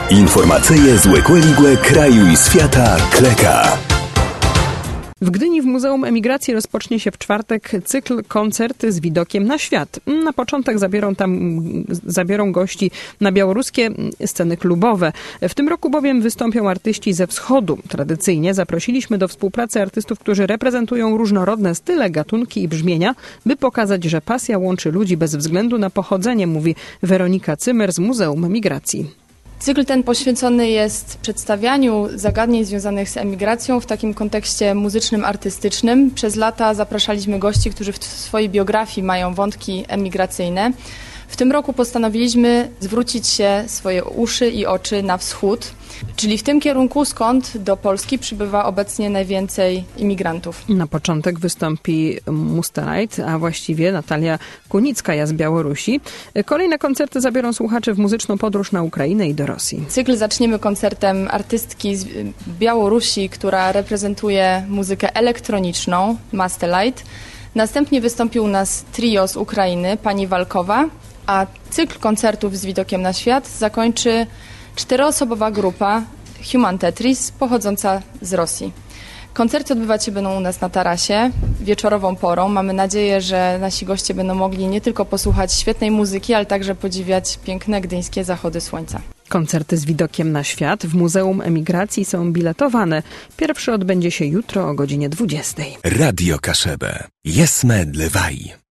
Informacyje z Łekłe kraju i świata Kleka. W Gdyni w Muzeum Emigracji rozpocznie się w czwartek cykl Koncerty z widokiem na świat. Na początek zabiorą gości na białoruskie sceny klubowe. W tym roku bowiem wystąpią artyści ze wschodu. Tradycyjnie zaprosiliśmy do współpracy artystów, którzy reprezentują różnorodne style, gatunki i brzmienia, by pokazać, że pasja łączy ludzi bez względu na pochodzenie, mówi Weronika Cymer z Muzeum Emigracji. Cykl ten poświęcony jest przedstawianiu zagadnień związanych z emigracją w takim kontekście muzycznym, artystycznym. Przez lata zapraszaliśmy gości, którzy w swojej biografii mają wątki emigracyjne. W tym roku postanowiliśmy zwrócić się swoje uszy i oczy na wschód, czyli w tym kierunku, skąd do Polski przybywa obecnie najwięcej imigrantów. Na początek wystąpi Mustelite, a właściwie Natalia Kunickaja z Białorusi. Kolejne koncerty zabiorą słuchaczy w muzyczną podróż na Ukrainę i do Rosji. Cykl zaczniemy koncertem artystki z Białorusi, która reprezentuje muzykę elektroniczną, Mustelite. Następnie wystąpi u nas trio z Ukrainy, pani Walkowa, a cykl koncertów z widokiem na świat zakończy 4-osobowa grupa Human Tetris pochodząca z Rosji. Koncerty odbywać się będą u nas na tarasie wieczorową porą. Mamy nadzieję, że nasi goście będą mogli nie tylko posłuchać świetnej muzyki, ale także podziwiać piękne gdyńskie zachody słońca. Koncerty z widokiem na świat w Muzeum Emigracji są biletowane. Pierwszy odbędzie się jutro o godzinie 20. Radio Kaszebę. Jesme Dlewaj.